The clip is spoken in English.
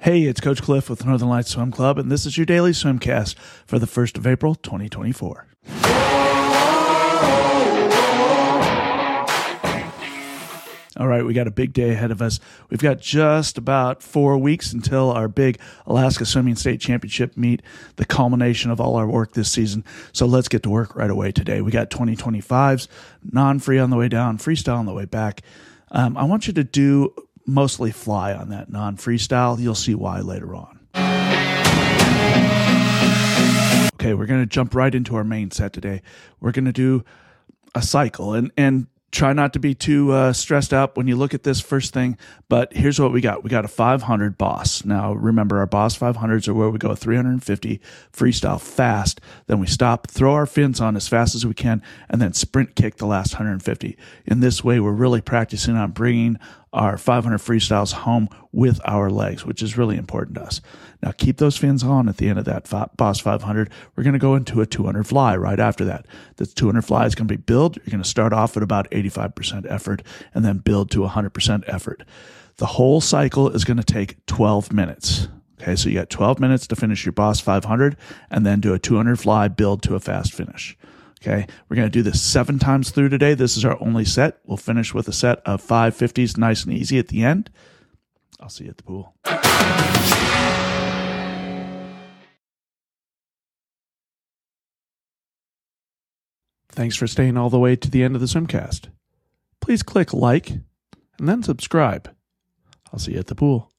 Hey, it's Coach Cliff with Northern Lights Swim Club, and this is your daily swimcast for the 1st of April, 2024. All right, we got a big day ahead of us. We've got just about 4 weeks until our big Alaska Swimming State Championship meet, the culmination of all our work this season. So let's get to work right away today. We got 2025s, non-free on the way down, freestyle on the way back. I want you to do mostly fly on that non-freestyle. You'll see why later on. Okay, we're going to jump right into our main set today. We're going to do a cycle and try not to be too stressed out when you look at this first thing, but here's what we got. We got a 500 Boss. Now, remember, our Boss 500s are where we go 350 freestyle fast, then we stop, throw our fins on as fast as we can, and then sprint kick the last 150. In this way, we're really practicing on bringing our 500 freestyles home with our legs, which is really important to us. Now, keep those fins on at the end of that Boss 500. We're going to go into a 200 fly right after that. This 200 fly is going to be build. You're going to start off at about 85% effort and then build to 100% effort. The whole cycle is going to take 12 minutes. Okay, so you got 12 minutes to finish your Boss 500 and then do a 200 fly, build to a fast finish. Okay, we're going to do this 7 times through today. This is our only set. We'll finish with a set of 550s, nice and easy at the end. I'll see you at the pool. Thanks for staying all the way to the end of the swimcast. Please click like and then subscribe. I'll see you at the pool.